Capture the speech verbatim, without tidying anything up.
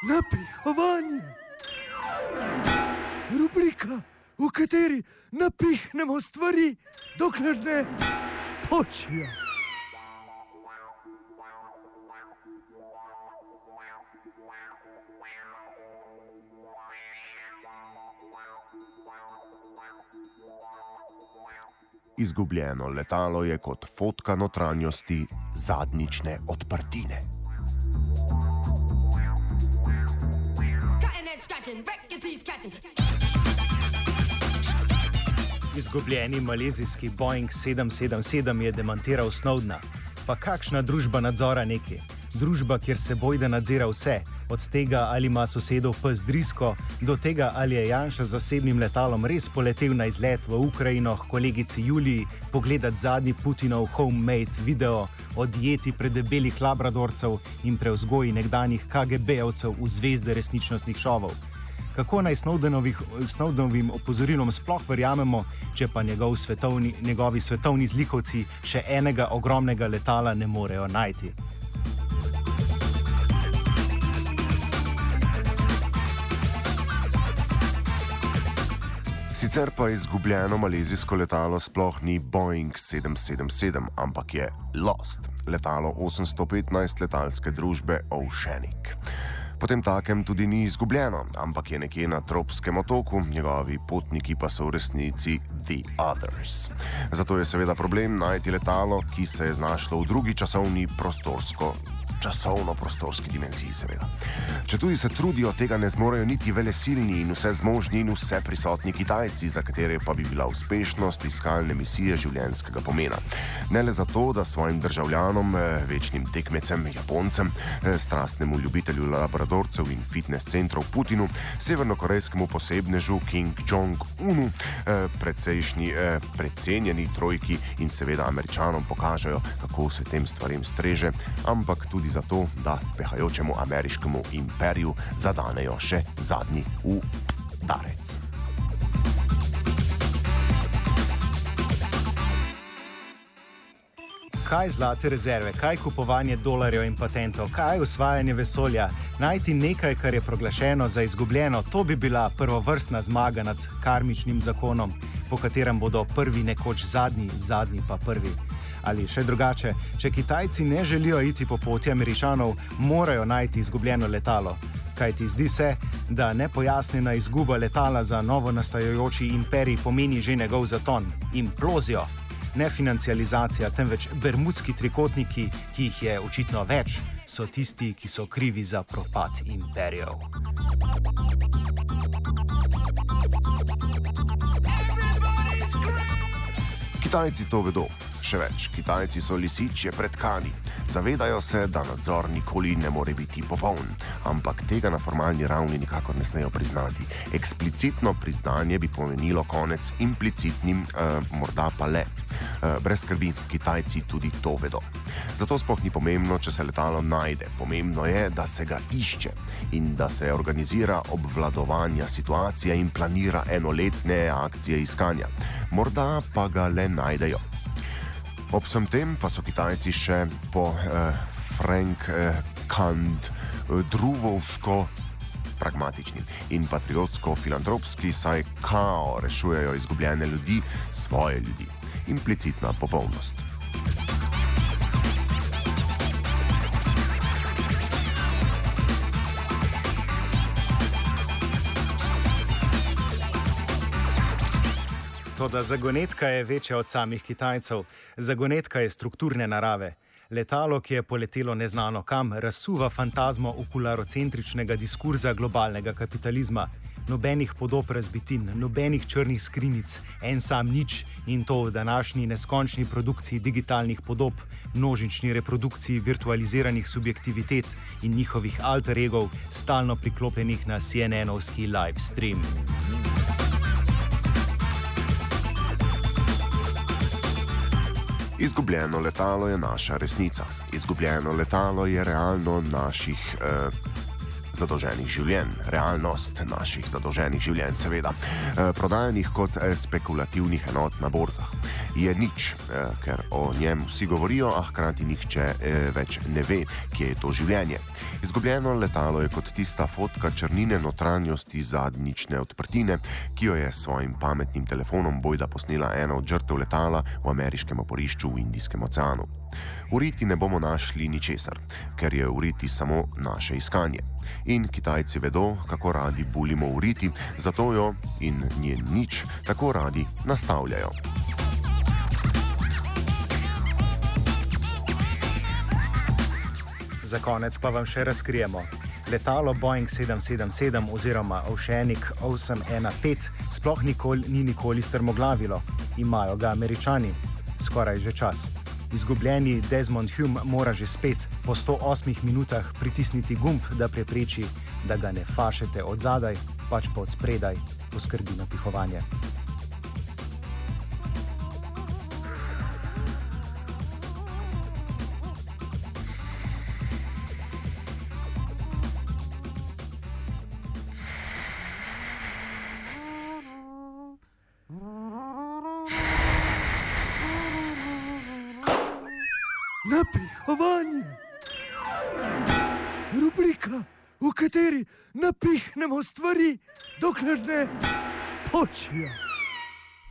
Napihovanje. Rubrika, v kateri napihnemo stvari, dokler ne počijo. Izgubljeno letalo je kot fotka notranjosti zadnjične odprtine. Izgubljeni malezijski Boeing sedem sedem sedem je demantiral Snowdena. Pa kakšna družba nadzora neki? Družba, kjer se bojda nadzira vse, od tega, ali ima sosedov pes drisko, do tega, ali je Janša z zasebnim letalom res poletel na izlet v Ukrajino k kolegici Juliji pogledati zadnji Putinov homemade video o dieti predebelih labradorcev in prevzgoji nekdanjih K G B-evcev v zvezde resničnostnih šovov. Kako naj Snowdenovim opozorilom sploh verjamemo, če pa njegov svetovni, njegovi svetovni zlikovci še enega ogromnega letala ne morejo najti? Sicer pa izgubljeno malezijsko letalo sploh ni Boeing sedem sedem sedem, ampak je Lost, letalo osemsto petnajst letalske družbe Oceanic. Potem takem tudi ni izgubljeno, ampak je nekje na tropskem otoku, njegovi potniki pa so v resnici The Others. Zato je seveda problem najti letalo, ki se je znašlo v drugi časovni prostorsko časovno-prostorski dimenziji, seveda. Če tudi se trudijo, tega ne zmorejo niti velesilni in vse zmožni in vse prisotni Kitajci, za katere pa bi bila uspešnost iskalne misije življenjskega pomena. Ne le zato, da svojim državljanom, večnim tekmecem, Japoncem, strastnemu ljubitelju labradorcev in fitness centrov Putinu, severnokorejskemu posebnežu Kim Jong-unu, predsejšnji, precenjeni trojki in seveda Američanom pokažejo, kako se tem stvarem streže, ampak tudi zato, da pehajočemu ameriškemu imperiju zadanejo še zadnji udarec. Kaj zlate rezerve, kaj kupovanje dolarjev in patentov, kaj osvajanje vesolja, najti nekaj, kar je proglašeno za izgubljeno, to bi bila prvovrstna zmaga nad karmičnim zakonom, po katerem bodo prvi nekoč zadnji, zadnji pa prvi. Ali še drugače, če Kitajci ne želijo iti po poti Američanov, morajo najti izgubljeno letalo. Kajti zdi se, da nepojasnjena izguba letala za novo nastajajoči imperij pomeni že njegov zaton, implozijo. Ne financializacija, temveč bermudski trikotniki, ki jih je očitno več, so tisti, ki so krivi za propad imperijev. Kitajci to vedo. Še več, Kitajci so lisičje pretkani. Zavedajo se, da nadzor nikoli ne more biti popoln, ampak tega na formalni ravni nikakor ne smejo priznati. Eksplicitno priznanje bi pomenilo konec implicitnim, eh, morda pa le. Eh, brez skrbi, Kitajci tudi to vedo. Zato sploh ni pomembno, če se letalo najde. Pomembno je, da se ga išče in da se organizira obvladovanja situacije in planira enoletne akcije iskanja. Morda pa ga le najdejo. Ob vsem tem pa so Kitajci še po eh, Frank eh, Kant eh, druvovsko pragmatični in patriotsko-filantropski, saj kao rešujejo izgubljene ljudi, svoje ljudi. Implicitna popolnost. Toda zagonetka je večja od samih Kitajcev. Zagonetka je strukturne narave. Letalo, ki je poletelo neznano kam, razsuva fantazmo okularocentričnega diskurza globalnega kapitalizma. Nobenih podob razbitin, nobenih črnih skrinjic, en sam nič in to v današnji neskončni produkciji digitalnih podob, množični reprodukciji virtualiziranih subjektivitet in njihovih alter egov, stalno priklopljenih na C N N-ovski live stream. Izgubljeno letalo je naša resnica. Izgubljeno letalo je realno naših, eh, zadolženih življenj, realnost naših zadolženih življenj, seveda, prodajanih kot spekulativnih enot na borzah. Je nič, ker o njem vsi govorijo, a hkrati nihče več ne ve, kje je to življenje. Izgubljeno letalo je kot tista fotka črnine notranjosti zadnjične odprtine, ki jo je s svojim pametnim telefonom bojda posnela ena od žrtev letala v ameriškem oporišču v Indijskem oceanu. V Riti ne bomo našli ničesar, ker je v Riti samo naše iskanje. In Kitajci vedo, kako radi bulimo v Riti, zato jo in njen nič tako radi nastavljajo. Za konec pa vam še razkrijemo. Letalo Boeing sedem sedem sedem oziroma Oceanic osem ena pet sploh nikoli ni nikoli strmoglavilo. Imajo ga Američani. Skoraj že čas. Izgubljeni Desmond Hume mora že spet po sto osmih minutah pritisniti gumb, da prepreči, da ga ne fašete od zadaj, pač pa od spredaj poskrbi napihovanje. Napihovanje. Rubrika, v kateri napihnemo stvari, dokler ne počijo.